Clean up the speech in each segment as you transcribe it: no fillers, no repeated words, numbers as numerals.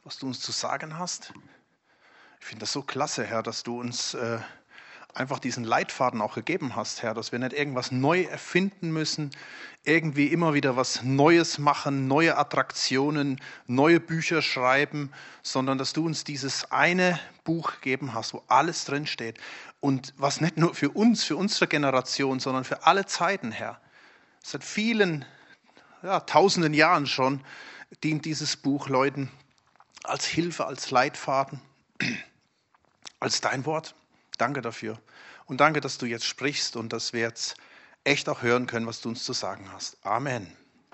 was du uns zu sagen hast. Ich finde das so klasse, Herr, dass du uns einfach diesen Leitfaden auch gegeben hast, Herr, dass wir nicht irgendwas neu erfinden müssen, irgendwie immer wieder was Neues machen, neue Attraktionen, neue Bücher schreiben, sondern dass du uns dieses eine Buch gegeben hast, wo alles drinsteht und was nicht nur für uns, für unsere Generation, sondern für alle Zeiten, Herr. Seit vielen, tausenden Jahren schon dient dieses Buch Leuten als Hilfe, als Leitfaden, als dein Wort. Danke dafür. Und danke, dass du jetzt sprichst und dass wir jetzt echt auch hören können, was du uns zu sagen hast. Amen.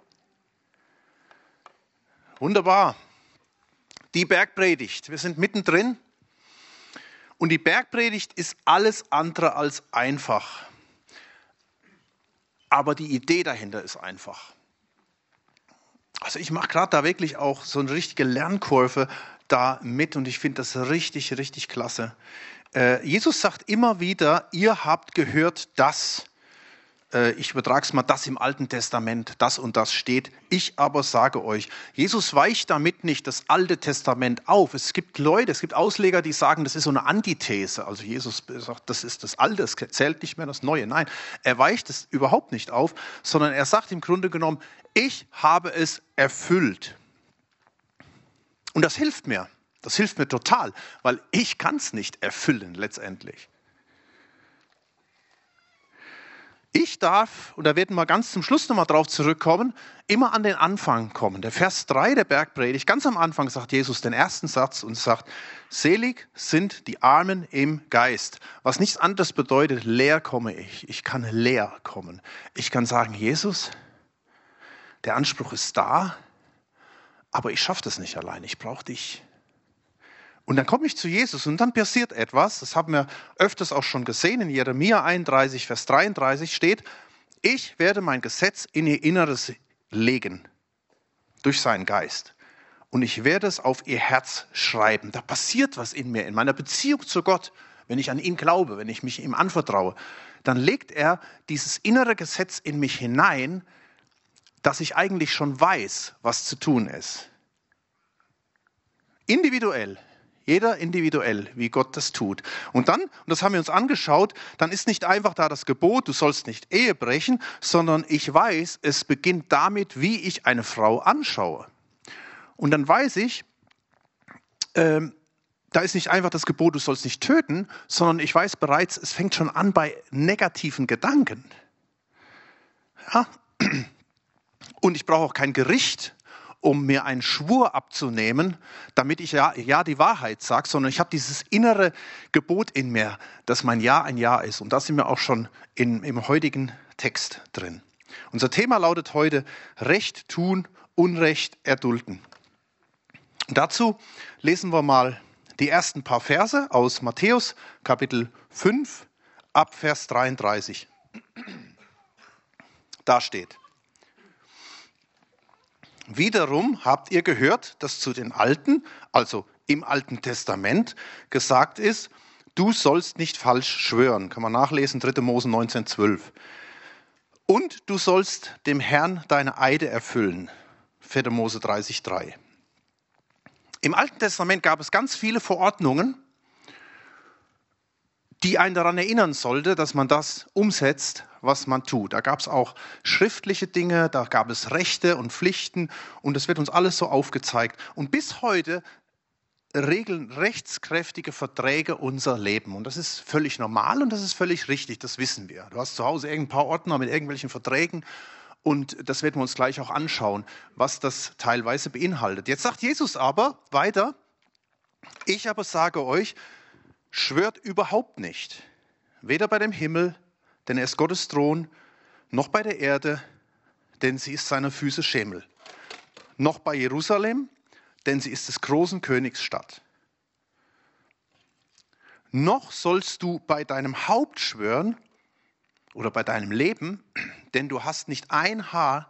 Wunderbar. Die Bergpredigt. Wir sind mittendrin. Und die Bergpredigt ist alles andere als einfach. Aber die Idee dahinter ist einfach. Also ich mache gerade da wirklich auch so eine richtige Lernkurve da mit und ich finde das richtig, richtig klasse. Jesus sagt immer wieder, ihr habt gehört, dass, ich übertrage es mal, das im Alten Testament, das und das steht. Ich aber sage euch, Jesus weicht damit nicht das Alte Testament auf. Es gibt Leute, es gibt Ausleger, die sagen, das ist so eine Antithese. Also Jesus sagt, das ist das Alte, es zählt nicht mehr das Neue. Nein, er weicht es überhaupt nicht auf, sondern er sagt im Grunde genommen, ich habe es erfüllt. Und das hilft mir. Das hilft mir total, weil ich kann es nicht erfüllen letztendlich. Ich darf, und da werden wir ganz zum Schluss nochmal drauf zurückkommen, immer an den Anfang kommen. Der Vers 3 der Bergpredigt, ganz am Anfang sagt Jesus den ersten Satz und sagt, selig sind die Armen im Geist. Was nichts anderes bedeutet, leer komme ich. Ich kann leer kommen. Ich kann sagen, Jesus, der Anspruch ist da, aber ich schaffe das nicht allein. Ich brauche dich. Und dann komme ich zu Jesus und dann passiert etwas, das haben wir öfters auch schon gesehen, in Jeremia 31, Vers 33 steht, ich werde mein Gesetz in ihr Inneres legen, durch seinen Geist. Und ich werde es auf ihr Herz schreiben. Da passiert was in mir, in meiner Beziehung zu Gott, wenn ich an ihn glaube, wenn ich mich ihm anvertraue. Dann legt er dieses innere Gesetz in mich hinein, dass ich eigentlich schon weiß, was zu tun ist. Individuell. Jeder individuell, wie Gott das tut. Und dann, und das haben wir uns angeschaut, dann ist nicht einfach da das Gebot, du sollst nicht Ehe brechen, sondern ich weiß, es beginnt damit, wie ich eine Frau anschaue. Und dann weiß ich, da ist nicht einfach das Gebot, du sollst nicht töten, sondern ich weiß bereits, es fängt schon an bei negativen Gedanken. Ja? Und ich brauche auch kein Gericht, um mir einen Schwur abzunehmen, damit ich ja die Wahrheit sage, sondern ich habe dieses innere Gebot in mir, dass mein Ja ein Ja ist. Und das sind wir auch schon im heutigen Text drin. Unser Thema lautet heute, Recht tun, Unrecht erdulden. Und dazu lesen wir mal die ersten paar Verse aus Matthäus, Kapitel 5, ab Vers 33. Da steht, wiederum habt ihr gehört, dass zu den Alten, also im Alten Testament, gesagt ist, du sollst nicht falsch schwören. Kann man nachlesen, 3. Mose 19,12. Und du sollst dem Herrn deine Eide erfüllen. 4. Mose 30,3. Im Alten Testament gab es ganz viele Verordnungen, die einen daran erinnern sollte, dass man das umsetzt, was man tut. Da gab es auch schriftliche Dinge, da gab es Rechte und Pflichten und das wird uns alles so aufgezeigt. Und bis heute regeln rechtskräftige Verträge unser Leben. Und das ist völlig normal und das ist völlig richtig, das wissen wir. Du hast zu Hause ein paar Ordner mit irgendwelchen Verträgen und das werden wir uns gleich auch anschauen, was das teilweise beinhaltet. Jetzt sagt Jesus aber weiter, ich aber sage euch, schwört überhaupt nicht, weder bei dem Himmel, denn er ist Gottes Thron, noch bei der Erde, denn sie ist seiner Füße Schemel, noch bei Jerusalem, denn sie ist des großen Königs Stadt. Noch sollst du bei deinem Haupt schwören oder bei deinem Leben, denn du kannst nicht ein Haar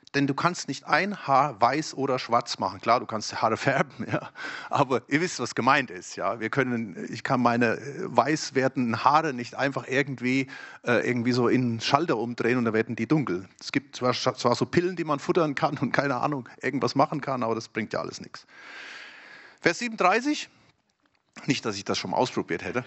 weiß oder schwarz machen. Klar, du kannst die Haare färben, ja, aber ihr wisst, was gemeint ist. Ja, ich kann meine weiß werdenden Haare nicht einfach irgendwie so in einen Schalter umdrehen und dann werden die dunkel. Es gibt zwar so Pillen, die man futtern kann und keine Ahnung, irgendwas machen kann, aber das bringt ja alles nichts. Vers 37. Nicht, dass ich das schon mal ausprobiert hätte.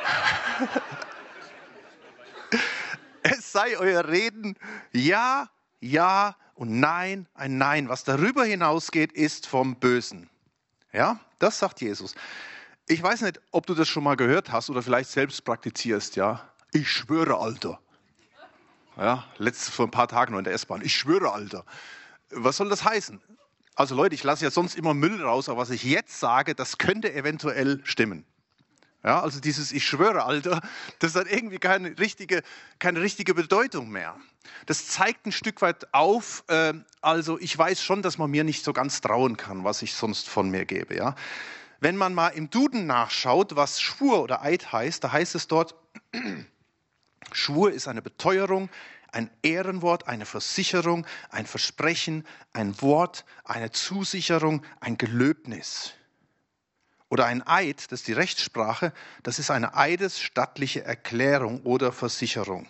Es sei euer Reden ja, ja und nein, ein Nein. Was darüber hinausgeht, ist vom Bösen. Ja, das sagt Jesus. Ich weiß nicht, ob du das schon mal gehört hast oder vielleicht selbst praktizierst. Ja, ich schwöre, Alter. Ja, vor ein paar Tagen noch in der S-Bahn. Ich schwöre, Alter. Was soll das heißen? Also Leute, ich lasse ja sonst immer Müll raus, aber was ich jetzt sage, das könnte eventuell stimmen. Ja, also dieses Ich schwöre, Alter, das hat irgendwie keine richtige Bedeutung mehr. Das zeigt ein Stück weit auf, also ich weiß schon, dass man mir nicht so ganz trauen kann, was ich sonst von mir gebe. Ja? Wenn man mal im Duden nachschaut, was Schwur oder Eid heißt, da heißt es dort, Schwur ist eine Beteuerung, ein Ehrenwort, eine Versicherung, ein Versprechen, ein Wort, eine Zusicherung, ein Gelöbnis. Oder ein Eid, das ist die Rechtssprache, das ist eine eidesstattliche Erklärung oder Versicherung.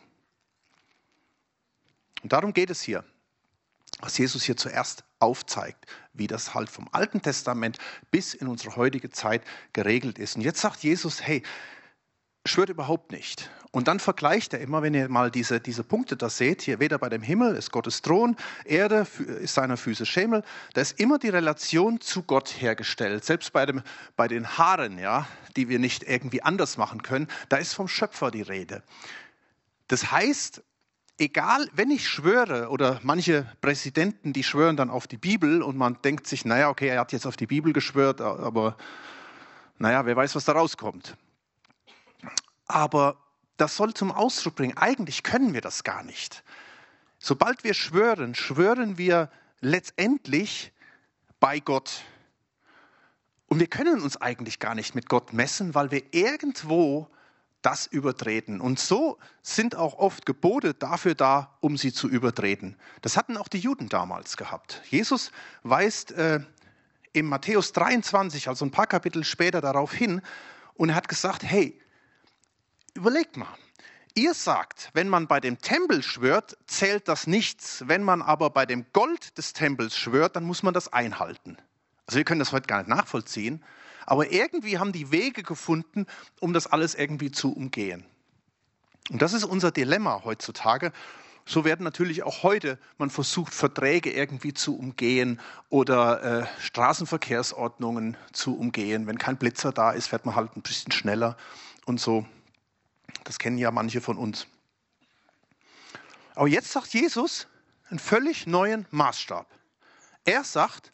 Und darum geht es hier, was Jesus hier zuerst aufzeigt, wie das halt vom Alten Testament bis in unsere heutige Zeit geregelt ist. Und jetzt sagt Jesus, hey, schwört überhaupt nicht. Und dann vergleicht er immer, wenn ihr mal diese Punkte da seht, hier weder bei dem Himmel ist Gottes Thron, Erde ist seiner Füße Schemel, da ist immer die Relation zu Gott hergestellt. Selbst bei den Haaren, ja, die wir nicht irgendwie anders machen können, da ist vom Schöpfer die Rede. Das heißt, egal, wenn ich schwöre, oder manche Präsidenten, die schwören dann auf die Bibel und man denkt sich, naja, okay, er hat jetzt auf die Bibel geschwört, aber naja, wer weiß, was da rauskommt. Aber das soll zum Ausdruck bringen, eigentlich können wir das gar nicht. Sobald wir schwören, schwören wir letztendlich bei Gott. Und wir können uns eigentlich gar nicht mit Gott messen, weil wir irgendwo das übertreten. Und so sind auch oft Gebote dafür da, um sie zu übertreten. Das hatten auch die Juden damals gehabt. Jesus weist in Matthäus 23, also ein paar Kapitel später, darauf hin und er hat gesagt, hey, überlegt mal, ihr sagt, wenn man bei dem Tempel schwört, zählt das nichts. Wenn man aber bei dem Gold des Tempels schwört, dann muss man das einhalten. Also wir können das heute gar nicht nachvollziehen, aber irgendwie haben die Wege gefunden, um das alles irgendwie zu umgehen. Und das ist unser Dilemma heutzutage. So werden natürlich auch heute, man versucht, Verträge irgendwie zu umgehen oder Straßenverkehrsordnungen zu umgehen. Wenn kein Blitzer da ist, fährt man halt ein bisschen schneller und so. Das kennen ja manche von uns. Aber jetzt sagt Jesus einen völlig neuen Maßstab. Er sagt,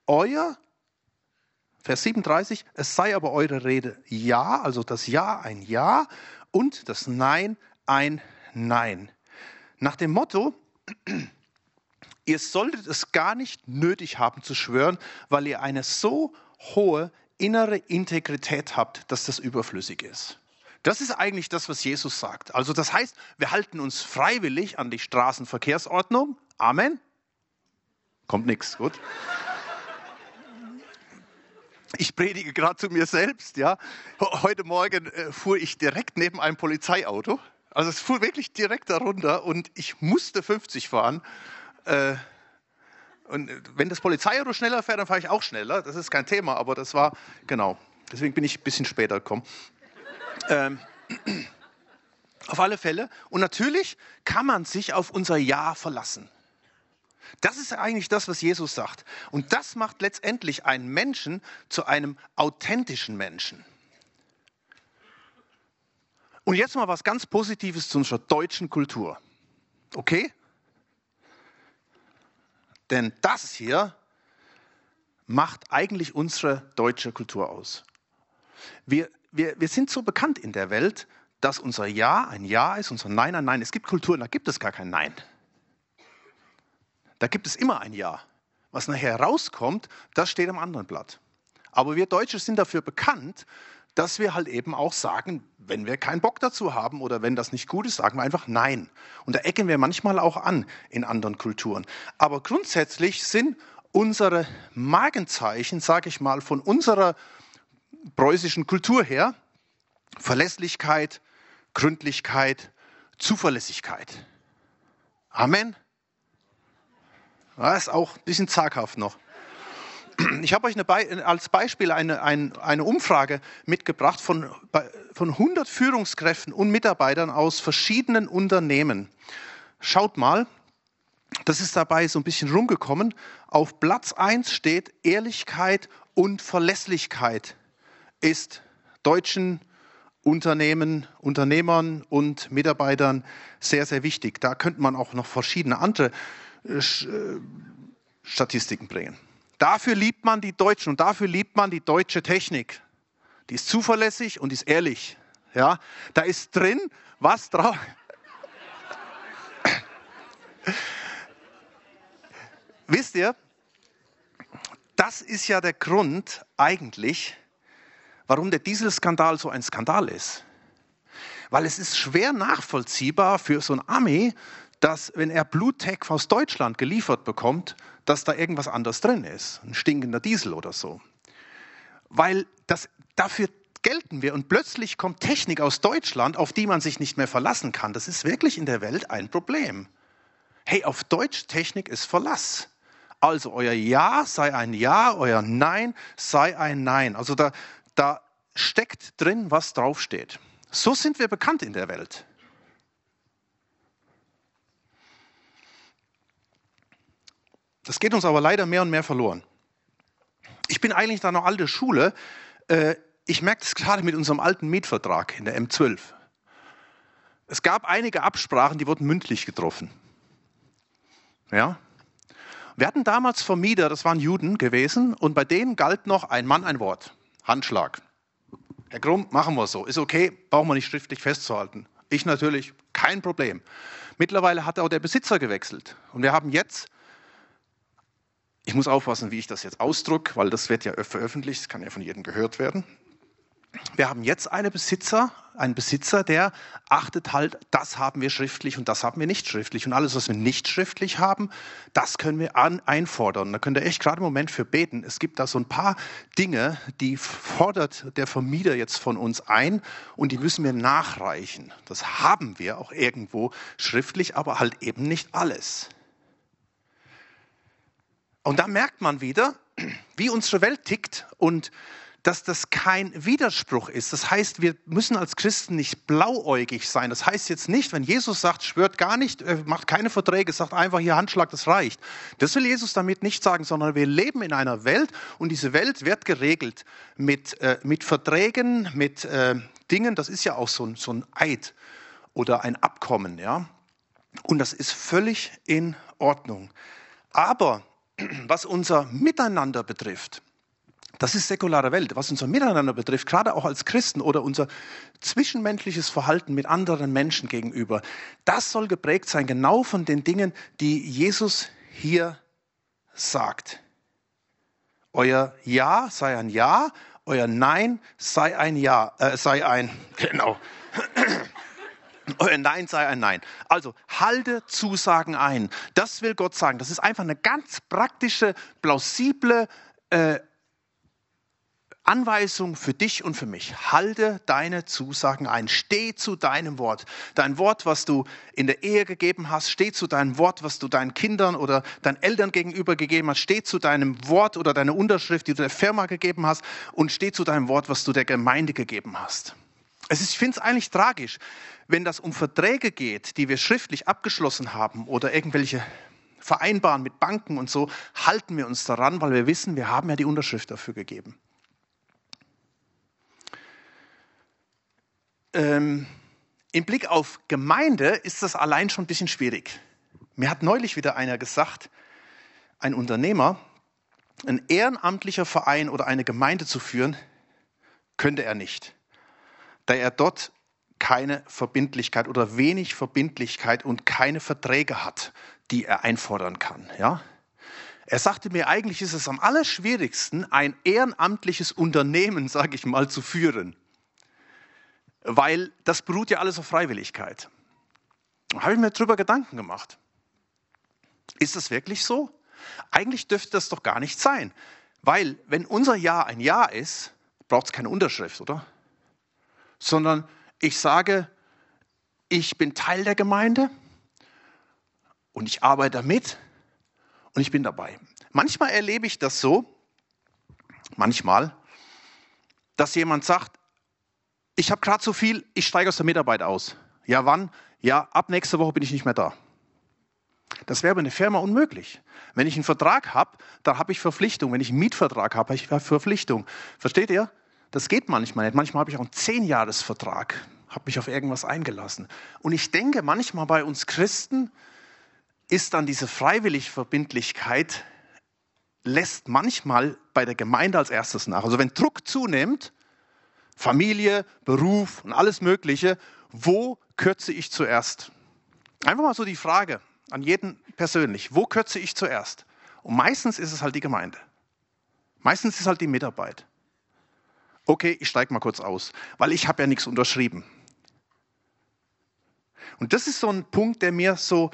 Vers 37, es sei aber eure Rede Ja, also das Ja ein Ja und das Nein ein Nein. Nach dem Motto, ihr solltet es gar nicht nötig haben zu schwören, weil ihr eine so hohe innere Integrität habt, dass das überflüssig ist. Das ist eigentlich das, was Jesus sagt. Also das heißt, wir halten uns freiwillig an die Straßenverkehrsordnung. Amen. Kommt nichts, gut. Ich predige gerade zu mir selbst. Ja. Heute Morgen fuhr ich direkt neben einem Polizeiauto. Also es fuhr wirklich direkt darunter und ich musste 50 fahren. Und wenn das Polizeiauto schneller fährt, dann fahre ich auch schneller. Das ist kein Thema, aber das war, genau. Deswegen bin ich ein bisschen später gekommen. Auf alle Fälle. Und natürlich kann man sich auf unser Ja verlassen. Das ist eigentlich das, was Jesus sagt. Und das macht letztendlich einen Menschen zu einem authentischen Menschen. Und jetzt mal was ganz Positives zu unserer deutschen Kultur. Okay? Denn das hier macht eigentlich unsere deutsche Kultur aus. Wir sind so bekannt in der Welt, dass unser Ja ein Ja ist, unser Nein ein Nein. Es gibt Kulturen, da gibt es gar kein Nein. Da gibt es immer ein Ja. Was nachher rauskommt, das steht am anderen Blatt. Aber wir Deutsche sind dafür bekannt, dass wir halt eben auch sagen, wenn wir keinen Bock dazu haben oder wenn das nicht gut ist, sagen wir einfach Nein. Und da ecken wir manchmal auch an in anderen Kulturen. Aber grundsätzlich sind unsere Markenzeichen, sage ich mal, von unserer preußischen Kultur her Verlässlichkeit, Gründlichkeit, Zuverlässigkeit. Amen. Das ist auch ein bisschen zaghaft noch. Ich habe euch als Beispiel eine Umfrage mitgebracht von 100 Führungskräften und Mitarbeitern aus verschiedenen Unternehmen. Schaut mal, das ist dabei so ein bisschen rumgekommen. Auf Platz 1 steht Ehrlichkeit und Verlässlichkeit ist deutschen Unternehmern und Mitarbeitern sehr, sehr wichtig. Da könnte man auch noch verschiedene andere Statistiken bringen. Dafür liebt man die Deutschen und dafür liebt man die deutsche Technik. Die ist zuverlässig und ist ehrlich. Ja, da ist drin, was drauf. Wisst ihr, das ist ja der Grund eigentlich, warum der Dieselskandal so ein Skandal ist. Weil es ist schwer nachvollziehbar für so ein Ami, dass, wenn er Bluttech aus Deutschland geliefert bekommt, dass da irgendwas anderes drin ist. Ein stinkender Diesel oder so. Weil dafür gelten wir und plötzlich kommt Technik aus Deutschland, auf die man sich nicht mehr verlassen kann. Das ist wirklich in der Welt ein Problem. Hey, auf Deutsch, Technik ist Verlass. Also euer Ja sei ein Ja, euer Nein sei ein Nein. Also da steckt drin, was draufsteht. So sind wir bekannt in der Welt. Das geht uns aber leider mehr und mehr verloren. Ich bin eigentlich da noch alte Schule. Ich merke das gerade mit unserem alten Mietvertrag in der M12. Es gab einige Absprachen, die wurden mündlich getroffen. Ja? Wir hatten damals Vermieter, das waren Juden gewesen, und bei denen galt noch ein Mann, ein Wort. Handschlag. Herr Grumm, machen wir so. Ist okay, brauchen wir nicht schriftlich festzuhalten. Ich natürlich, kein Problem. Mittlerweile hat auch der Besitzer gewechselt. Und wir haben jetzt, ich muss aufpassen, wie ich das jetzt ausdrücke, weil das wird ja veröffentlicht, das kann ja von jedem gehört werden. Wir haben jetzt einen Besitzer, der achtet halt, das haben wir schriftlich und das haben wir nicht schriftlich. Und alles, was wir nicht schriftlich haben, das können wir einfordern. Da könnt ihr echt gerade im Moment für beten. Es gibt da so ein paar Dinge, die fordert der Vermieter jetzt von uns ein und die müssen wir nachreichen. Das haben wir auch irgendwo schriftlich, aber halt eben nicht alles. Und da merkt man wieder, wie unsere Welt tickt und dass das kein Widerspruch ist. Das heißt, wir müssen als Christen nicht blauäugig sein. Das heißt jetzt nicht, wenn Jesus sagt, schwört gar nicht, macht keine Verträge, sagt einfach hier Handschlag, das reicht. Das will Jesus damit nicht sagen, sondern wir leben in einer Welt und diese Welt wird geregelt mit Verträgen, mit Dingen. Das ist ja auch so ein Eid oder ein Abkommen. Ja? Und das ist völlig in Ordnung. Aber was unser Miteinander betrifft, das ist säkulare Welt. Was unser Miteinander betrifft, gerade auch als Christen oder unser zwischenmenschliches Verhalten mit anderen Menschen gegenüber, das soll geprägt sein genau von den Dingen, die Jesus hier sagt. Euer Ja sei ein Ja, euer Nein sei ein Ja, genau. Euer Nein sei ein Nein. Also halte Zusagen ein. Das will Gott sagen. Das ist einfach eine ganz praktische, plausible Anweisung für dich und für mich. Halte deine Zusagen ein. Steh zu deinem Wort. Dein Wort, was du in der Ehe gegeben hast, steh zu deinem Wort, was du deinen Kindern oder deinen Eltern gegenüber gegeben hast. Steh zu deinem Wort oder deiner Unterschrift, die du der Firma gegeben hast. Und steh zu deinem Wort, was du der Gemeinde gegeben hast. Ich finde es eigentlich tragisch, wenn das um Verträge geht, die wir schriftlich abgeschlossen haben oder irgendwelche Vereinbaren mit Banken und so, halten wir uns daran, weil wir wissen, wir haben ja die Unterschrift dafür gegeben. Im Blick auf Gemeinde ist das allein schon ein bisschen schwierig. Mir hat neulich wieder einer gesagt, ein Unternehmer, ein ehrenamtlicher Verein oder eine Gemeinde zu führen, könnte er nicht, da er dort keine Verbindlichkeit oder wenig Verbindlichkeit und keine Verträge hat, die er einfordern kann. Ja? Er sagte mir, eigentlich ist es am allerschwierigsten, ein ehrenamtliches Unternehmen, sage ich mal, zu führen. Weil das beruht ja alles auf Freiwilligkeit. Da habe ich mir darüber Gedanken gemacht. Ist das wirklich so? Eigentlich dürfte das doch gar nicht sein. Weil, wenn unser Ja ein Ja ist, braucht es keine Unterschrift, oder? Sondern ich sage, ich bin Teil der Gemeinde und ich arbeite damit und ich bin dabei. Manchmal erlebe ich das so, manchmal, dass jemand sagt, ich habe gerade so viel, ich steige aus der Mitarbeit aus. Ja, wann? Ja, ab nächster Woche bin ich nicht mehr da. Das wäre bei einer Firma unmöglich. Wenn ich einen Vertrag habe, dann habe ich Verpflichtung. Wenn ich einen Mietvertrag habe, habe ich Verpflichtung. Versteht ihr? Das geht manchmal nicht. Manchmal habe ich auch einen 10-Jahres-Vertrag, habe mich auf irgendwas eingelassen. Und ich denke, manchmal bei uns Christen ist dann diese freiwillige Verbindlichkeit, lässt manchmal bei der Gemeinde als erstes nach. Also wenn Druck zunimmt, Familie, Beruf und alles Mögliche, wo kürze ich zuerst? Einfach mal so die Frage an jeden persönlich, wo kürze ich zuerst? Und meistens ist es halt die Gemeinde. Meistens ist es halt die Mitarbeit. Okay, ich steige mal kurz aus, weil ich habe ja nichts unterschrieben. Und das ist so ein Punkt, der mir so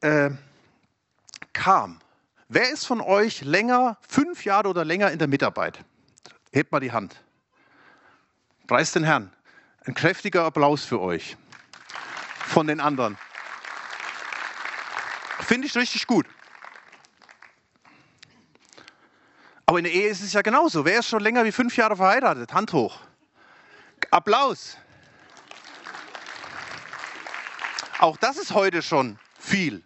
kam. Wer ist von euch 5 Jahre oder länger in der Mitarbeit? Hebt mal die Hand. Preist den Herrn. Ein kräftiger Applaus für euch. Von den anderen. Finde ich richtig gut. Aber in der Ehe ist es ja genauso. Wer ist schon länger wie 5 Jahre verheiratet? Hand hoch. Applaus. Auch das ist heute schon viel.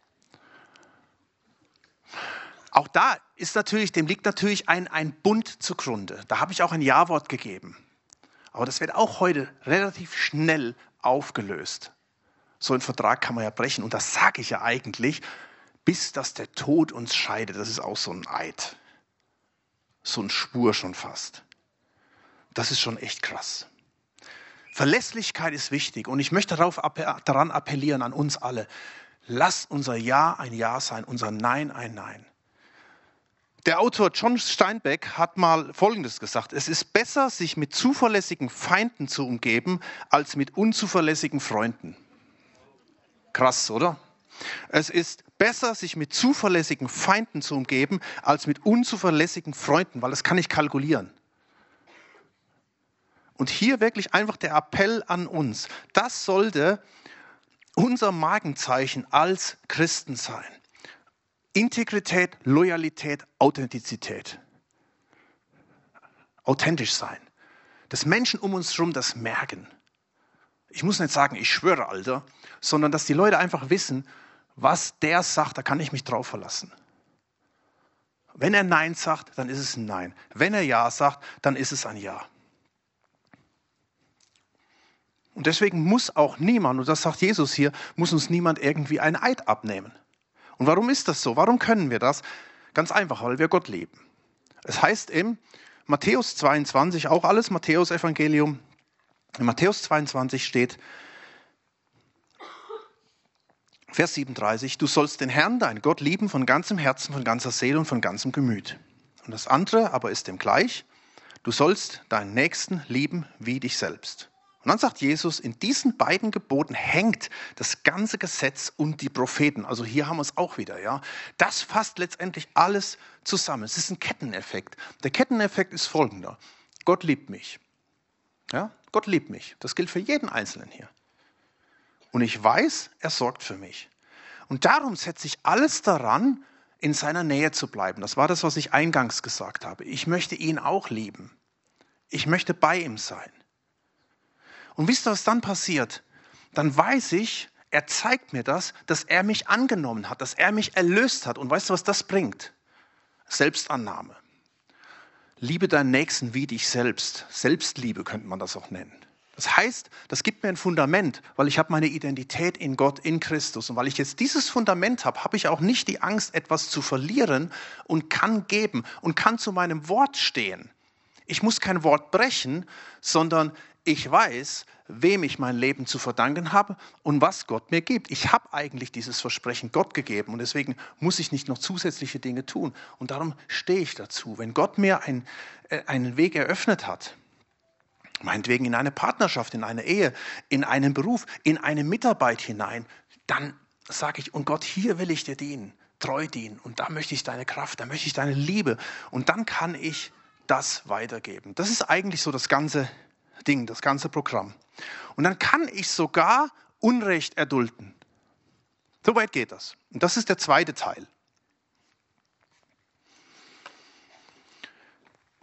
Auch da ist dem liegt natürlich ein Bund zugrunde. Da habe ich auch ein Ja-Wort gegeben. Aber das wird auch heute relativ schnell aufgelöst. So einen Vertrag kann man ja brechen. Und das sage ich ja eigentlich, bis dass der Tod uns scheidet. Das ist auch so ein Eid. So ein Schwur schon fast. Das ist schon echt krass. Verlässlichkeit ist wichtig. Und ich möchte daran appellieren an uns alle. Lasst unser Ja ein Ja sein, unser Nein ein Nein. Der Autor John Steinbeck hat mal Folgendes gesagt. Es ist besser, sich mit zuverlässigen Feinden zu umgeben, als mit unzuverlässigen Freunden. Krass, oder? Es ist besser, sich mit zuverlässigen Feinden zu umgeben, als mit unzuverlässigen Freunden, weil das kann ich kalkulieren. Und hier wirklich einfach der Appell an uns. Das sollte unser Markenzeichen als Christen sein. Integrität, Loyalität, Authentizität. Authentisch sein. Dass Menschen um uns herum das merken. Ich muss nicht sagen, ich schwöre, Alter, sondern dass die Leute einfach wissen, was der sagt, da kann ich mich drauf verlassen. Wenn er Nein sagt, dann ist es ein Nein. Wenn er Ja sagt, dann ist es ein Ja. Und deswegen muss auch niemand, und das sagt Jesus hier, muss uns niemand irgendwie einen Eid abnehmen. Und warum ist das so? Warum können wir das? Ganz einfach, weil wir Gott lieben. Es heißt im Matthäus 22, auch alles Matthäus-Evangelium, in Matthäus 22 steht, Vers 37, du sollst den Herrn, deinen Gott, lieben von ganzem Herzen, von ganzer Seele und von ganzem Gemüt. Und das andere aber ist dem gleich, du sollst deinen Nächsten lieben wie dich selbst. Und dann sagt Jesus, in diesen beiden Geboten hängt das ganze Gesetz und die Propheten. Also hier haben wir es auch wieder. Ja. Das fasst letztendlich alles zusammen. Es ist ein Ketteneffekt. Der Ketteneffekt ist folgender. Gott liebt mich. Ja, Gott liebt mich. Das gilt für jeden Einzelnen hier. Und ich weiß, er sorgt für mich. Und darum setze ich alles daran, in seiner Nähe zu bleiben. Das war das, was ich eingangs gesagt habe. Ich möchte ihn auch lieben. Ich möchte bei ihm sein. Und wisst ihr, was dann passiert? Dann weiß ich, er zeigt mir das, dass er mich angenommen hat, dass er mich erlöst hat. Und weißt du, was das bringt? Selbstannahme. Liebe deinen Nächsten wie dich selbst. Selbstliebe könnte man das auch nennen. Das heißt, das gibt mir ein Fundament, weil ich habe meine Identität in Gott, in Christus. Und weil ich jetzt dieses Fundament habe, habe ich auch nicht die Angst, etwas zu verlieren und kann geben und kann zu meinem Wort stehen. Ich muss kein Wort brechen, sondern ich weiß, wem ich mein Leben zu verdanken habe und was Gott mir gibt. Ich habe eigentlich dieses Versprechen Gott gegeben und deswegen muss ich nicht noch zusätzliche Dinge tun. Und darum stehe ich dazu. Wenn Gott mir einen Weg eröffnet hat, meinetwegen in eine Partnerschaft, in eine Ehe, in einen Beruf, in eine Mitarbeit hinein, dann sage ich, und Gott, hier will ich dir dienen, treu dienen und da möchte ich deine Kraft, da möchte ich deine Liebe und dann kann ich das weitergeben. Das ist eigentlich so das ganze Ding, das ganze Programm. Und dann kann ich sogar Unrecht erdulden. So weit geht das. Und das ist der zweite Teil.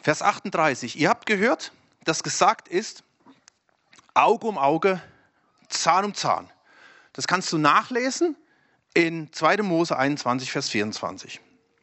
Vers 38. Ihr habt gehört, dass gesagt ist, Auge um Auge, Zahn um Zahn. Das kannst du nachlesen in 2. Mose 21, Vers 24.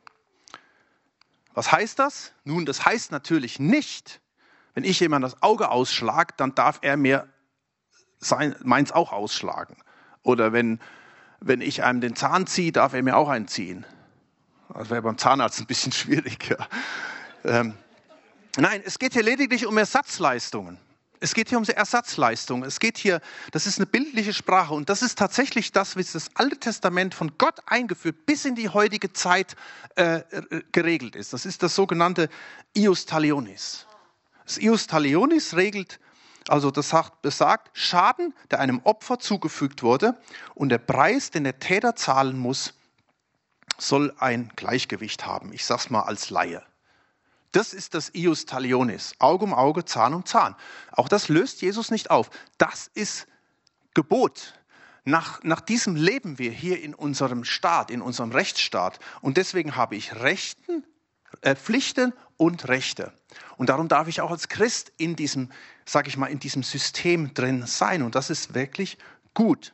Was heißt das? Nun, das heißt natürlich nicht, wenn ich jemand das Auge ausschlage, dann darf er mir meins auch ausschlagen. Oder wenn ich einem den Zahn ziehe, darf er mir auch einen ziehen. Das wäre beim Zahnarzt ein bisschen schwierig. Ja. Nein, es geht hier lediglich um Ersatzleistungen. Es geht hier um Ersatzleistungen. Es geht hier, das ist eine bildliche Sprache und das ist tatsächlich das, was das Alte Testament von Gott eingeführt bis in die heutige Zeit geregelt ist. Das ist das sogenannte Ius Talionis. Das Ius Talionis regelt, also das besagt, Schaden, der einem Opfer zugefügt wurde und der Preis, den der Täter zahlen muss, soll ein Gleichgewicht haben. Ich sage es mal als Laie. Das ist das Ius Talionis, Auge um Auge, Zahn um Zahn. Auch das löst Jesus nicht auf. Das ist Gebot. Nach diesem leben wir hier in unserem Staat, in unserem Rechtsstaat. Und deswegen habe ich Pflichten und Rechte. Und darum darf ich auch als Christ in diesem, sage ich mal, in diesem System drin sein. Und das ist wirklich gut.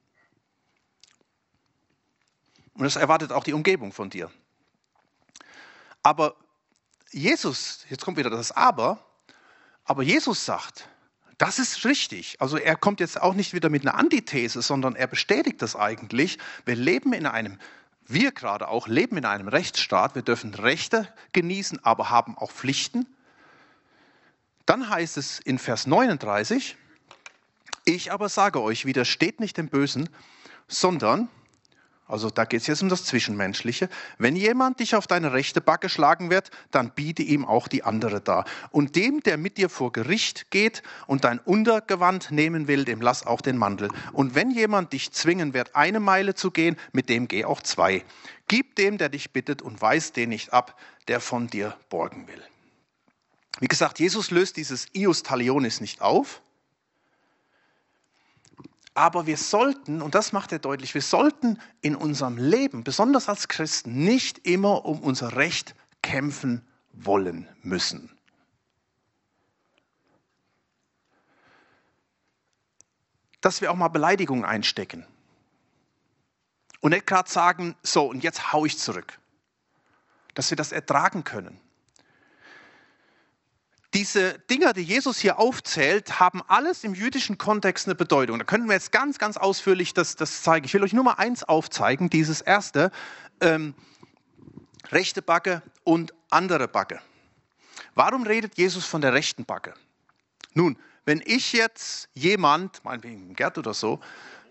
Und das erwartet auch die Umgebung von dir. Aber Jesus, jetzt kommt wieder das Aber Jesus sagt, das ist richtig. Also er kommt jetzt auch nicht wieder mit einer Antithese, sondern er bestätigt das eigentlich. Wir leben in einem Rechtsstaat. Wir dürfen Rechte genießen, aber haben auch Pflichten. Dann heißt es in Vers 39, ich aber sage euch, widersteht nicht dem Bösen, sondern, also da geht es jetzt um das Zwischenmenschliche. Wenn jemand dich auf deine rechte Backe schlagen wird, dann biete ihm auch die andere dar. Und dem, der mit dir vor Gericht geht und dein Untergewand nehmen will, dem lass auch den Mantel. Und wenn jemand dich zwingen wird, 1 Meile zu gehen, mit dem geh auch 2. Gib dem, der dich bittet, und weis den nicht ab, der von dir borgen will. Wie gesagt, Jesus löst dieses Ius Talionis nicht auf. Aber wir sollten, und das macht er deutlich, wir sollten in unserem Leben, besonders als Christen, nicht immer um unser Recht kämpfen wollen müssen. Dass wir auch mal Beleidigungen einstecken. Und nicht gerade sagen, so, und jetzt hau ich zurück. Dass wir das ertragen können. Diese Dinger, die Jesus hier aufzählt, haben alles im jüdischen Kontext eine Bedeutung. Da könnten wir jetzt ganz, ganz ausführlich das zeigen. Ich will euch nur mal eins aufzeigen, dieses erste, rechte Backe und andere Backe. Warum redet Jesus von der rechten Backe? Nun, wenn ich jetzt meinetwegen Gerd oder so,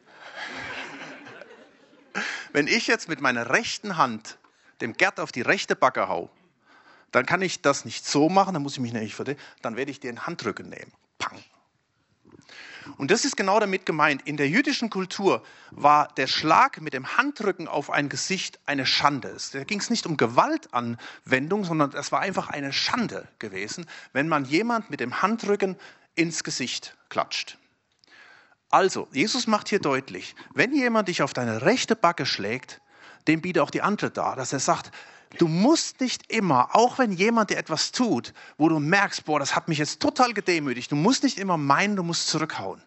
wenn ich jetzt mit meiner rechten Hand dem Gerd auf die rechte Backe hau, dann kann ich das nicht so machen, dann muss ich mich nämlich verteidigen, dann werde ich dir den Handrücken nehmen. Pang. Und das ist genau damit gemeint. In der jüdischen Kultur war der Schlag mit dem Handrücken auf ein Gesicht eine Schande. Da ging es nicht um Gewaltanwendung, sondern es war einfach eine Schande gewesen, wenn man jemand mit dem Handrücken ins Gesicht klatscht. Also, Jesus macht hier deutlich, wenn jemand dich auf deine rechte Backe schlägt, dem biete auch die andere dar, dass er sagt, du musst nicht immer, auch wenn jemand dir etwas tut, wo du merkst, boah, das hat mich jetzt total gedemütigt, du musst nicht immer meinen, du musst zurückhauen.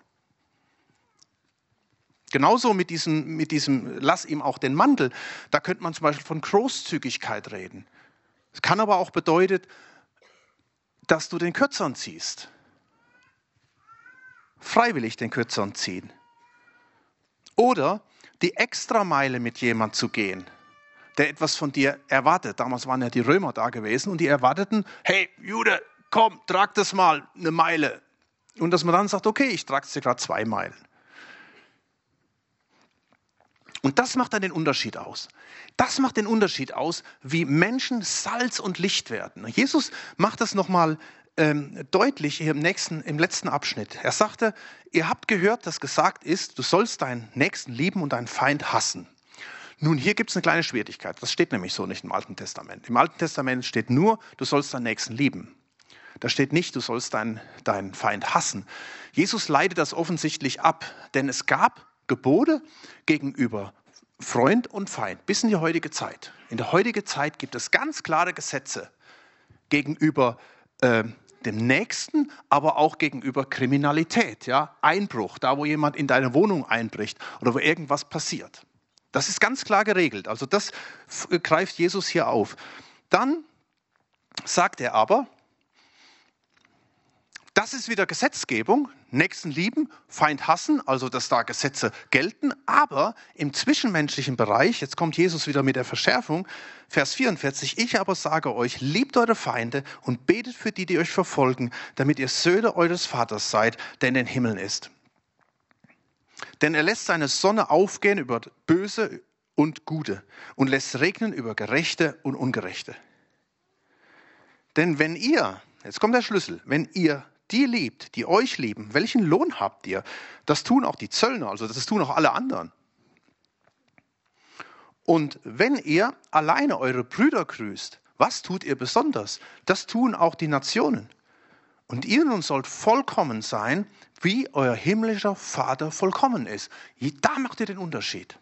Genauso mit diesem lass ihm auch den Mantel, da könnte man zum Beispiel von Großzügigkeit reden. Es kann aber auch bedeuten, dass du den Kürzeren ziehst. Freiwillig den Kürzeren ziehen. Oder die Extrameile mit jemand zu gehen, der etwas von dir erwartet. Damals waren ja die Römer da gewesen und die erwarteten, hey Jude, komm, trag das mal 1 Meile. Und dass man dann sagt, okay, ich trage es dir gerade 2 Meilen. Und das macht dann den Unterschied aus. Das macht den Unterschied aus, wie Menschen Salz und Licht werden. Jesus macht das nochmal deutlich hier im letzten Abschnitt. Er sagte, ihr habt gehört, dass gesagt ist, du sollst deinen Nächsten lieben und deinen Feind hassen. Nun, hier gibt es eine kleine Schwierigkeit. Das steht nämlich so nicht im Alten Testament. Im Alten Testament steht nur, du sollst deinen Nächsten lieben. Da steht nicht, du sollst deinen Feind hassen. Jesus leitet das offensichtlich ab, denn es gab Gebote gegenüber Freund und Feind bis in die heutige Zeit. In der heutigen Zeit gibt es ganz klare Gesetze gegenüber dem Nächsten, aber auch gegenüber Kriminalität, ja? Einbruch, da wo jemand in deine Wohnung einbricht oder wo irgendwas passiert. Das ist ganz klar geregelt. Also das greift Jesus hier auf. Dann sagt er aber, das ist wieder Gesetzgebung, Nächsten lieben, Feind hassen, also dass da Gesetze gelten, aber im zwischenmenschlichen Bereich, jetzt kommt Jesus wieder mit der Verschärfung, Vers 44, ich aber sage euch, liebt eure Feinde und betet für die, die euch verfolgen, damit ihr Söhne eures Vaters seid, der in den Himmeln ist. Denn er lässt seine Sonne aufgehen über Böse und Gute und lässt regnen über Gerechte und Ungerechte. Denn wenn ihr, jetzt kommt der Schlüssel, wenn ihr die liebt, die euch lieben, welchen Lohn habt ihr? Das tun auch die Zöllner, also das tun auch alle anderen. Und wenn ihr alleine eure Brüder grüßt, was tut ihr besonders? Das tun auch die Nationen. Und ihr nun sollt vollkommen sein, wie euer himmlischer Vater vollkommen ist. Da macht ihr den Unterschied.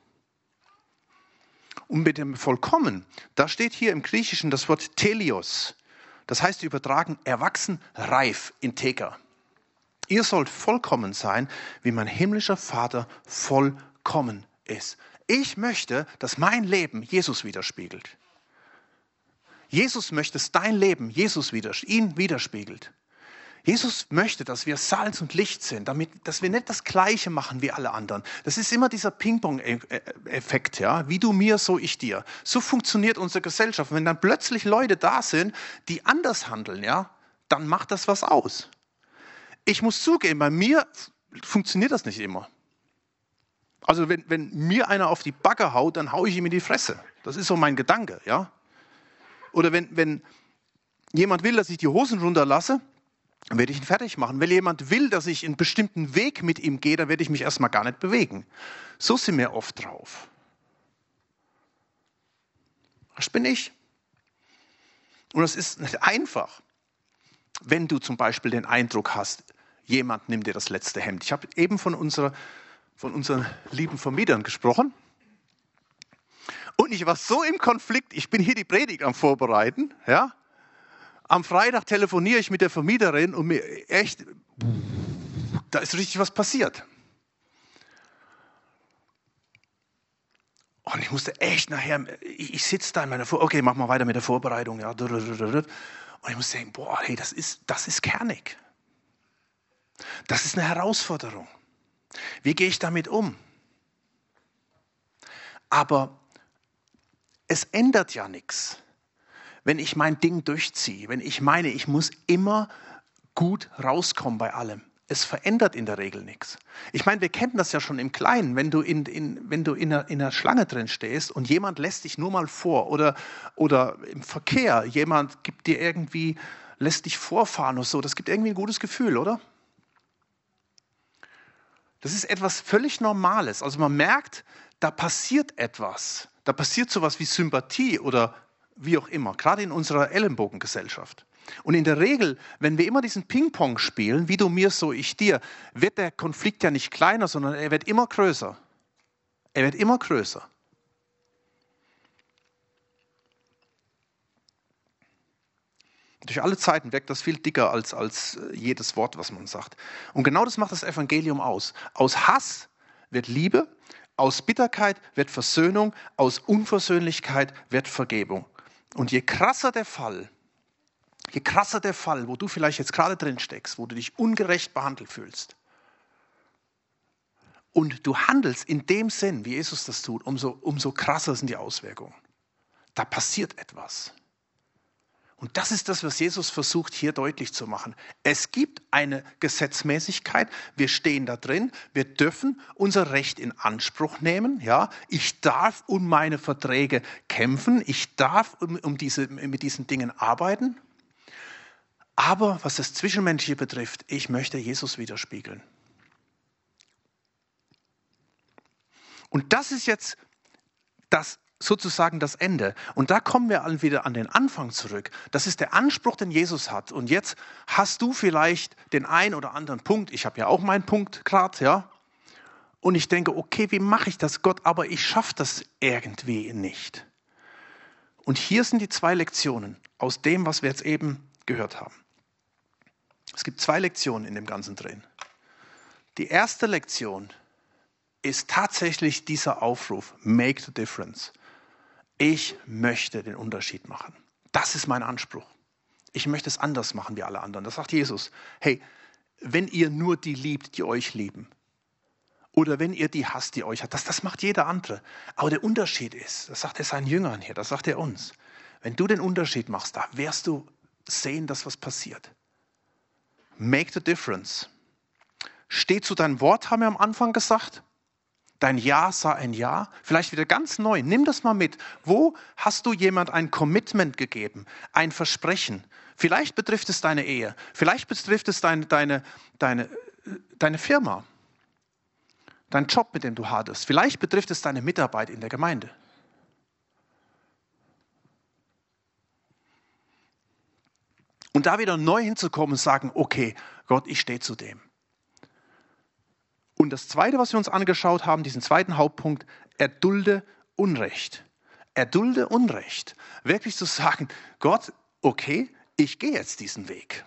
Und mit dem Vollkommen, da steht hier im Griechischen das Wort Telios. Das heißt übertragen, erwachsen, reif, integer. Ihr sollt vollkommen sein, wie mein himmlischer Vater vollkommen ist. Ich möchte, dass mein Leben Jesus widerspiegelt. Jesus möchte, dass dein Leben ihn widerspiegelt. Jesus möchte, dass wir Salz und Licht sind, dass wir nicht das Gleiche machen wie alle anderen. Das ist immer dieser Ping-Pong-Effekt, ja? Wie du mir, so ich dir. So funktioniert unsere Gesellschaft. Wenn dann plötzlich Leute da sind, die anders handeln, ja, dann macht das was aus. Ich muss zugeben, bei mir funktioniert das nicht immer. Also wenn mir einer auf die Backe haut, dann haue ich ihm in die Fresse. Das ist so mein Gedanke, ja. Oder wenn jemand will, dass ich die Hosen runterlasse, dann werde ich ihn fertig machen. Wenn jemand will, dass ich einen bestimmten Weg mit ihm gehe, dann werde ich mich erstmal gar nicht bewegen. So sind wir oft drauf. Das bin ich. Und es ist nicht einfach, wenn du zum Beispiel den Eindruck hast, jemand nimmt dir das letzte Hemd. Ich habe eben von unseren lieben Vermietern gesprochen. Und ich war so im Konflikt, ich bin hier die Predigt am Vorbereiten, ja. Am Freitag telefoniere ich mit der Vermieterin und mir echt, da ist richtig was passiert. Und ich musste echt nachher, ich sitze da in meiner okay, mach mal weiter mit der Vorbereitung. Ja. Und ich muss denken, hey, das ist kernig. Das ist eine Herausforderung. Wie gehe ich damit um? Aber es ändert ja nichts, wenn ich mein Ding durchziehe, wenn ich meine, ich muss immer gut rauskommen bei allem. Es verändert in der Regel nichts. Ich meine, wir kennen das ja schon im Kleinen, wenn du in einer Schlange drin stehst und jemand lässt dich nur mal vor oder im Verkehr, jemand gibt dir irgendwie, lässt dich vorfahren oder so, das gibt irgendwie ein gutes Gefühl, oder? Das ist etwas völlig Normales. Also man merkt, da passiert etwas. Da passiert sowas wie Sympathie oder wie auch immer, gerade in unserer Ellenbogengesellschaft. Und in der Regel, wenn wir immer diesen Ping-Pong spielen, wie du mir, so ich dir, wird der Konflikt ja nicht kleiner, sondern er wird immer größer. Er wird immer größer. Durch alle Zeiten wirkt das viel dicker als jedes Wort, was man sagt. Und genau das macht das Evangelium aus. Aus Hass wird Liebe, aus Bitterkeit wird Versöhnung, aus Unversöhnlichkeit wird Vergebung. Und je krasser der Fall, wo du vielleicht jetzt gerade drin steckst, wo du dich ungerecht behandelt fühlst, und du handelst in dem Sinn, wie Jesus das tut, umso krasser sind die Auswirkungen. Da passiert etwas. Und das ist das, was Jesus versucht hier deutlich zu machen. Es gibt eine Gesetzmäßigkeit, wir stehen da drin, wir dürfen unser Recht in Anspruch nehmen. Ja? Ich darf um meine Verträge kämpfen, ich darf mit diesen Dingen arbeiten. Aber was das Zwischenmenschliche betrifft, ich möchte Jesus widerspiegeln. Und das ist jetzt sozusagen das Ende. Und da kommen wir wieder an den Anfang zurück. Das ist der Anspruch, den Jesus hat. Und jetzt hast du vielleicht den einen oder anderen Punkt. Ich habe ja auch meinen Punkt gerade, ja. Und ich denke, okay, wie mache ich das, Gott? Aber ich schaffe das irgendwie nicht. Und hier sind die 2 Lektionen. aus dem, was wir jetzt eben gehört haben. Es gibt 2 Lektionen in dem Ganzen drin. Die erste Lektion ist tatsächlich dieser Aufruf, make the difference. Ich möchte den Unterschied machen. Das ist mein Anspruch. Ich möchte es anders machen wie alle anderen. Das sagt Jesus. Hey, wenn ihr nur die liebt, die euch lieben, oder wenn ihr die hasst, die euch hat, das macht jeder andere. Aber der Unterschied ist, das sagt er seinen Jüngern hier, das sagt er uns. Wenn du den Unterschied machst, da wirst du sehen, dass was passiert. Make the difference. Steh zu deinem Wort, haben wir am Anfang gesagt. Dein Ja sei ein Ja. Vielleicht wieder ganz neu. Nimm das mal mit. Wo hast du jemand ein Commitment gegeben? Ein Versprechen? Vielleicht betrifft es deine Ehe. Vielleicht betrifft es deine Firma. Dein Job, mit dem du hattest. Vielleicht betrifft es deine Mitarbeit in der Gemeinde. Und da wieder neu hinzukommen und sagen, okay, Gott, ich stehe zu dem. Und das Zweite, was wir uns angeschaut haben, diesen zweiten Hauptpunkt, erdulde Unrecht. Erdulde Unrecht. Wirklich zu sagen, Gott, okay, ich gehe jetzt diesen Weg.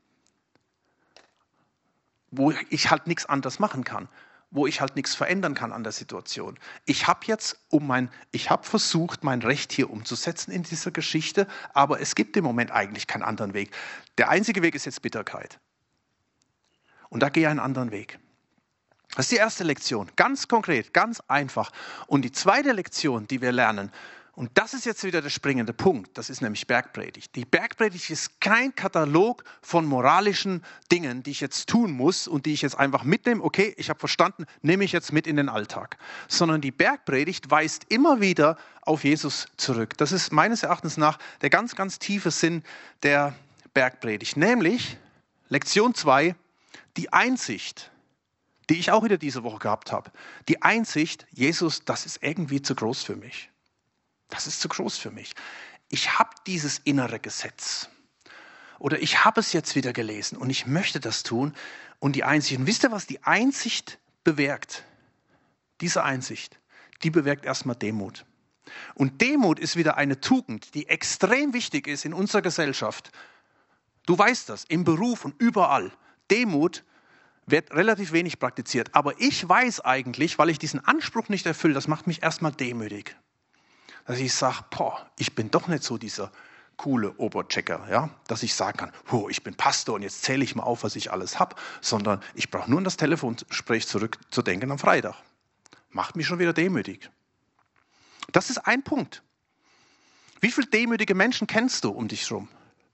Wo ich halt nichts anderes machen kann. Wo ich halt nichts verändern kann an der Situation. Ich habe versucht, mein Recht hier umzusetzen in dieser Geschichte, aber es gibt im Moment eigentlich keinen anderen Weg. Der einzige Weg ist jetzt Bitterkeit. Und da gehe ich einen anderen Weg. Das ist die erste Lektion, ganz konkret, ganz einfach. Und die zweite Lektion, die wir lernen, und das ist jetzt wieder der springende Punkt, das ist nämlich Bergpredigt. Die Bergpredigt ist kein Katalog von moralischen Dingen, die ich jetzt tun muss und die ich jetzt einfach mitnehme. Okay, ich habe verstanden, nehme ich jetzt mit in den Alltag. Sondern die Bergpredigt weist immer wieder auf Jesus zurück. Das ist meines Erachtens nach der ganz, ganz tiefe Sinn der Bergpredigt. Nämlich, Lektion 2, die Einsicht, die ich auch wieder diese Woche gehabt habe. Die Einsicht, Jesus, das ist irgendwie zu groß für mich. Das ist zu groß für mich. Ich habe dieses innere Gesetz. Oder ich habe es jetzt wieder gelesen und ich möchte das tun. Und die Einsicht, und wisst ihr, was die Einsicht bewirkt? Diese Einsicht, die bewirkt erstmal Demut. Und Demut ist wieder eine Tugend, die extrem wichtig ist in unserer Gesellschaft. Du weißt das, im Beruf und überall. Demut wird relativ wenig praktiziert. Aber ich weiß eigentlich, weil ich diesen Anspruch nicht erfülle, das macht mich erstmal demütig. Dass ich sage, ich bin doch nicht so dieser coole Oberchecker, ja? Dass ich sagen kann, ich bin Pastor und jetzt zähle ich mal auf, was ich alles habe, sondern ich brauche nur an das Telefongespräch zurückzudenken am Freitag. Macht mich schon wieder demütig. Das ist ein Punkt. Wie viele demütige Menschen kennst du um dich herum?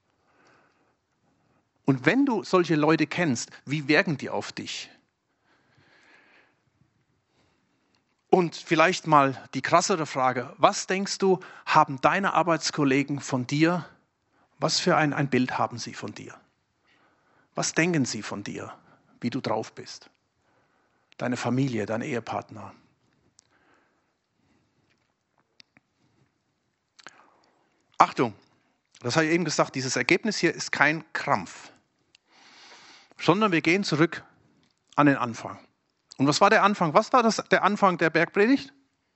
Und wenn du solche Leute kennst, wie wirken die auf dich? Und vielleicht mal die krassere Frage, was denkst du, haben deine Arbeitskollegen von dir, was für ein Bild haben sie von dir? Was denken sie von dir, wie du drauf bist? Deine Familie, dein Ehepartner. Achtung, das habe ich eben gesagt, dieses Ergebnis hier ist kein Krampf, sondern wir gehen zurück an den Anfang. Und was war der Anfang? Was war der Anfang der Bergpredigt?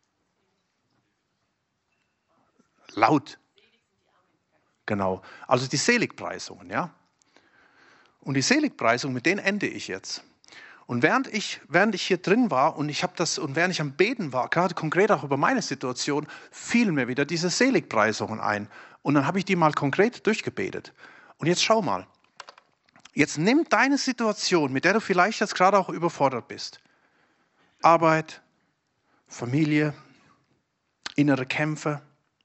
Laut. Genau. Also die Seligpreisungen, ja. Und die Seligpreisungen, mit denen ende ich jetzt. Und während ich hier drin war und während ich am Beten war, gerade konkret auch über meine Situation, fielen mir wieder diese Seligpreisungen ein. Und dann habe ich die mal konkret durchgebetet. Und jetzt schau mal. Jetzt nimm deine Situation, mit der du vielleicht jetzt gerade auch überfordert bist. Arbeit, Familie, innere Kämpfe,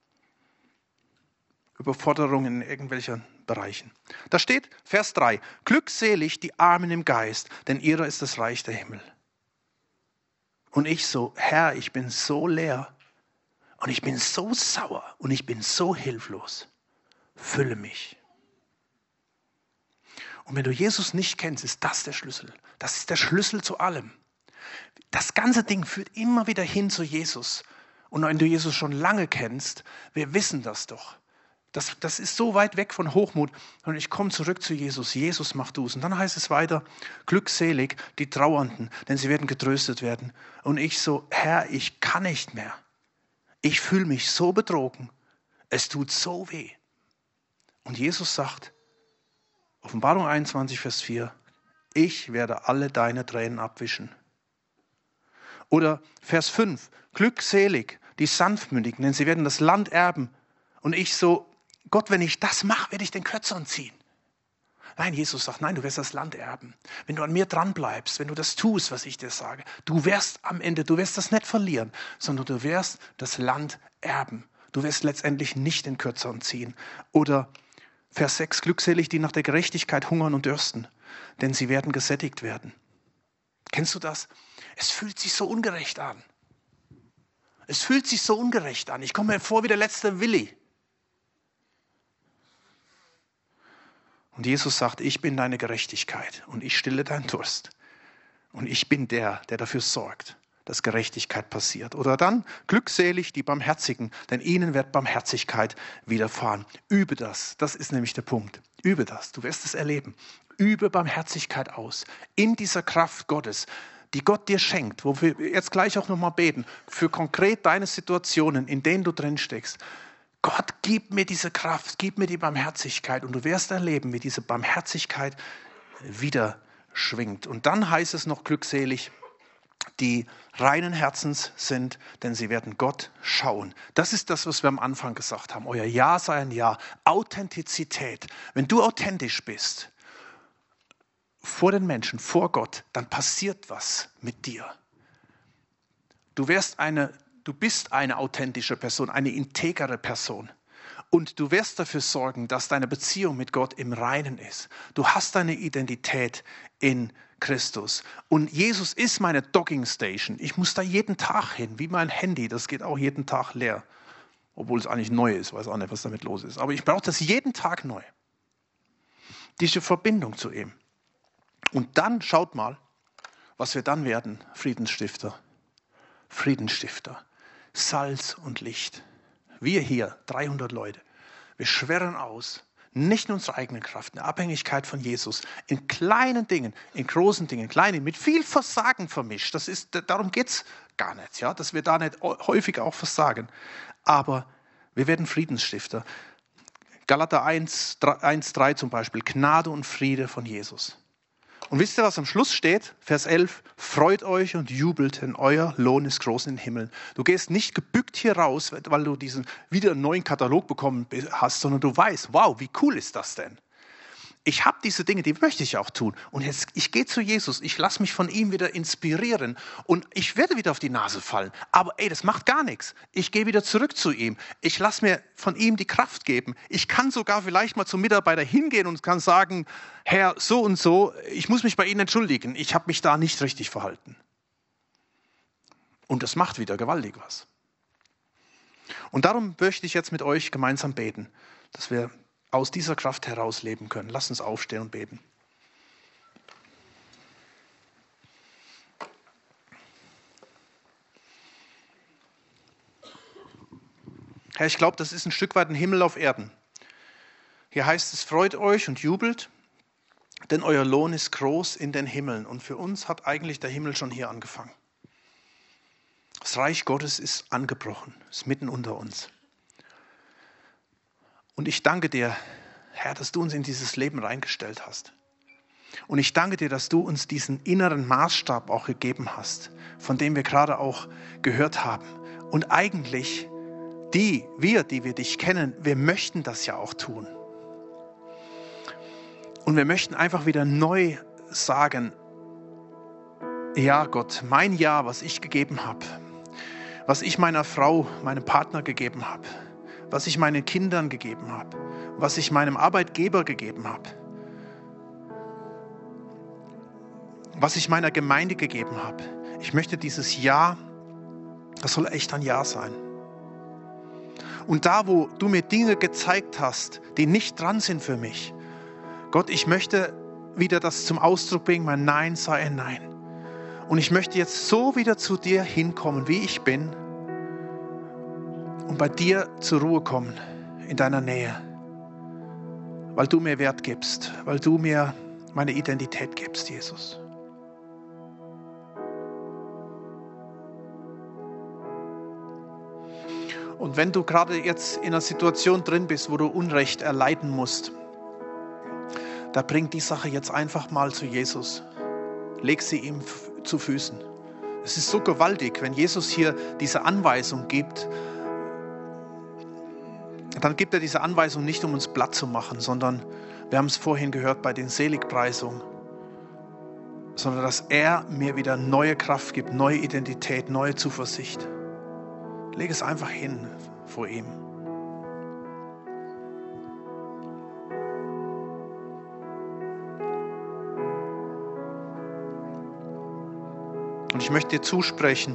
Überforderungen in irgendwelchen Bereichen. Da steht, Vers 3, glückselig die Armen im Geist, denn ihrer ist das Reich der Himmel. Und ich so, Herr, ich bin so leer und ich bin so sauer und ich bin so hilflos. Fülle mich. Und wenn du Jesus nicht kennst, ist das der Schlüssel. Das ist der Schlüssel zu allem. Das ganze Ding führt immer wieder hin zu Jesus. Und wenn du Jesus schon lange kennst, wir wissen das doch. Das ist so weit weg von Hochmut. Und ich komme zurück zu Jesus. Jesus, mach du es. Und dann heißt es weiter, glückselig die Trauernden, denn sie werden getröstet werden. Und ich so, Herr, ich kann nicht mehr. Ich fühle mich so betrogen. Es tut so weh. Und Jesus sagt, Offenbarung 21, Vers 4, ich werde alle deine Tränen abwischen. Oder Vers 5, glückselig die Sanftmütigen, denn sie werden das Land erben. Und ich so, Gott, wenn ich das mache, werde ich den Kürzeren ziehen. Nein, Jesus sagt, nein, du wirst das Land erben. Wenn du an mir dran bleibst, wenn du das tust, was ich dir sage, du wirst am Ende, du wirst das nicht verlieren, sondern du wirst das Land erben. Du wirst letztendlich nicht den Kürzeren ziehen. Oder Vers 6, glückselig, die nach der Gerechtigkeit hungern und dürsten, denn sie werden gesättigt werden. Kennst du das? Es fühlt sich so ungerecht an. Es fühlt sich so ungerecht an. Ich komme mir vor wie der letzte Willi. Und Jesus sagt, ich bin deine Gerechtigkeit und ich stille deinen Durst. Und ich bin der dafür sorgt, dass Gerechtigkeit passiert. Oder dann, glückselig die Barmherzigen, denn ihnen wird Barmherzigkeit widerfahren. Übe das, das ist nämlich der Punkt. Übe das, du wirst es erleben. Übe Barmherzigkeit aus, in dieser Kraft Gottes, die Gott dir schenkt, wo wir jetzt gleich auch nochmal beten, für konkret deine Situationen, in denen du drin steckst. Gott, gib mir diese Kraft, gib mir die Barmherzigkeit und du wirst erleben, wie diese Barmherzigkeit wieder schwingt. Und dann heißt es noch glückselig, die reinen Herzens sind, denn sie werden Gott schauen. Das ist das, was wir am Anfang gesagt haben. Euer Ja sei ein Ja. Authentizität. Wenn du authentisch bist, vor den Menschen, vor Gott, dann passiert was mit dir. Du bist eine authentische Person, eine integere Person. Und du wirst dafür sorgen, dass deine Beziehung mit Gott im Reinen ist. Du hast deine Identität in Christus. Und Jesus ist meine Docking Station. Ich muss da jeden Tag hin, wie mein Handy. Das geht auch jeden Tag leer. Obwohl es eigentlich neu ist. Ich weiß auch nicht, was damit los ist. Aber ich brauche das jeden Tag neu. Diese Verbindung zu ihm. Und dann, schaut mal, was wir dann werden. Friedensstifter. Friedensstifter. Salz und Licht. Wir hier, 300 Leute, wir schwören aus, nicht in unserer eigenen Kraft, in der Abhängigkeit von Jesus, in kleinen Dingen, in großen Dingen, kleinen, mit viel Versagen vermischt. Darum geht es gar nicht, ja, dass wir da nicht häufig auch versagen. Aber wir werden Friedensstifter. Galater 1,3 zum Beispiel, Gnade und Friede von Jesus. Und wisst ihr, was am Schluss steht? Vers 11, freut euch und jubelt, denn euer Lohn ist groß in den Himmeln. Du gehst nicht gebückt hier raus, weil du wieder einen neuen Katalog bekommen hast, sondern du weißt, wow, wie cool ist das denn? Ich habe diese Dinge, die möchte ich auch tun. Und jetzt, ich gehe zu Jesus, ich lasse mich von ihm wieder inspirieren und ich werde wieder auf die Nase fallen. Aber das macht gar nichts. Ich gehe wieder zurück zu ihm. Ich lasse mir von ihm die Kraft geben. Ich kann sogar vielleicht mal zum Mitarbeiter hingehen und kann sagen, Herr, so und so, ich muss mich bei Ihnen entschuldigen. Ich habe mich da nicht richtig verhalten. Und das macht wieder gewaltig was. Und darum möchte ich jetzt mit euch gemeinsam beten, dass wir aus dieser Kraft heraus leben können. Lass uns aufstehen und beten. Herr, ich glaube, das ist ein Stück weit ein Himmel auf Erden. Hier heißt es, freut euch und jubelt, denn euer Lohn ist groß in den Himmeln. Und für uns hat eigentlich der Himmel schon hier angefangen. Das Reich Gottes ist angebrochen, ist mitten unter uns. Und ich danke dir, Herr, dass du uns in dieses Leben reingestellt hast. Und ich danke dir, dass du uns diesen inneren Maßstab auch gegeben hast, von dem wir gerade auch gehört haben. Und eigentlich, die wir dich kennen, wir möchten das ja auch tun. Und wir möchten einfach wieder neu sagen, ja Gott, mein Ja, was ich gegeben habe, was ich meiner Frau, meinem Partner gegeben habe, was ich meinen Kindern gegeben habe, was ich meinem Arbeitgeber gegeben habe, was ich meiner Gemeinde gegeben habe. Ich möchte dieses Ja, das soll echt ein Ja sein. Und da, wo du mir Dinge gezeigt hast, die nicht dran sind für mich, Gott, ich möchte wieder das zum Ausdruck bringen, mein Nein sei ein Nein. Und ich möchte jetzt so wieder zu dir hinkommen, wie ich bin, und bei dir zur Ruhe kommen, in deiner Nähe, weil du mir Wert gibst, weil du mir meine Identität gibst, Jesus. Und wenn du gerade jetzt in einer Situation drin bist, wo du Unrecht erleiden musst, da bring die Sache jetzt einfach mal zu Jesus. Leg sie ihm zu Füßen. Es ist so gewaltig, wenn Jesus hier diese Anweisung gibt, dann gibt er diese Anweisung nicht, um uns platt zu machen, sondern, wir haben es vorhin gehört bei den Seligpreisungen, sondern dass er mir wieder neue Kraft gibt, neue Identität, neue Zuversicht. Leg es einfach hin vor ihm. Und ich möchte dir zusprechen,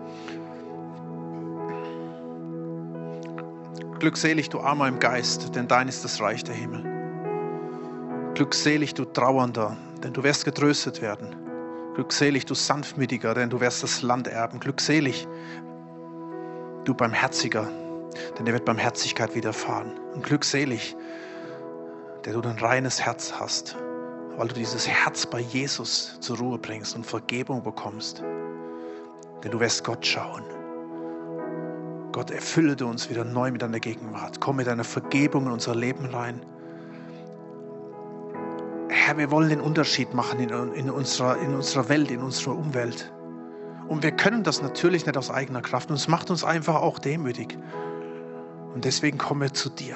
glückselig du Armer im Geist, denn dein ist das Reich der Himmel. Glückselig du Trauernder, denn du wirst getröstet werden. Glückselig du Sanftmütiger, denn du wirst das Land erben. Glückselig du Barmherziger, denn dir wird Barmherzigkeit widerfahren. Und glückselig, der du ein reines Herz hast, weil du dieses Herz bei Jesus zur Ruhe bringst und Vergebung bekommst. Denn du wirst Gott schauen. Gott, erfülle du uns wieder neu mit deiner Gegenwart. Komm mit deiner Vergebung in unser Leben rein. Herr, wir wollen den Unterschied machen in unserer Welt, in unserer Umwelt. Und wir können das natürlich nicht aus eigener Kraft. Und es macht uns einfach auch demütig. Und deswegen kommen wir zu dir.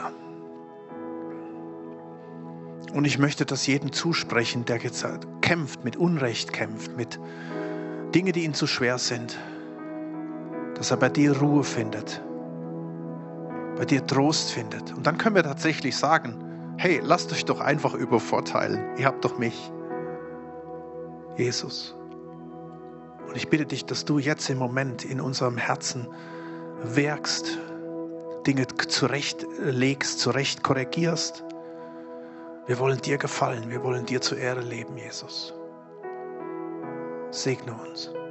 Und ich möchte das jedem zusprechen, der jetzt kämpft, mit Unrecht kämpft, mit Dingen, die ihm zu schwer sind, dass er bei dir Ruhe findet, bei dir Trost findet. Und dann können wir tatsächlich sagen, hey, lasst euch doch einfach übervorteilen. Ihr habt doch mich, Jesus. Und ich bitte dich, dass du jetzt im Moment in unserem Herzen wirkst, Dinge zurechtlegst, zurecht korrigierst. Wir wollen dir gefallen, wir wollen dir zur Ehre leben, Jesus. Segne uns.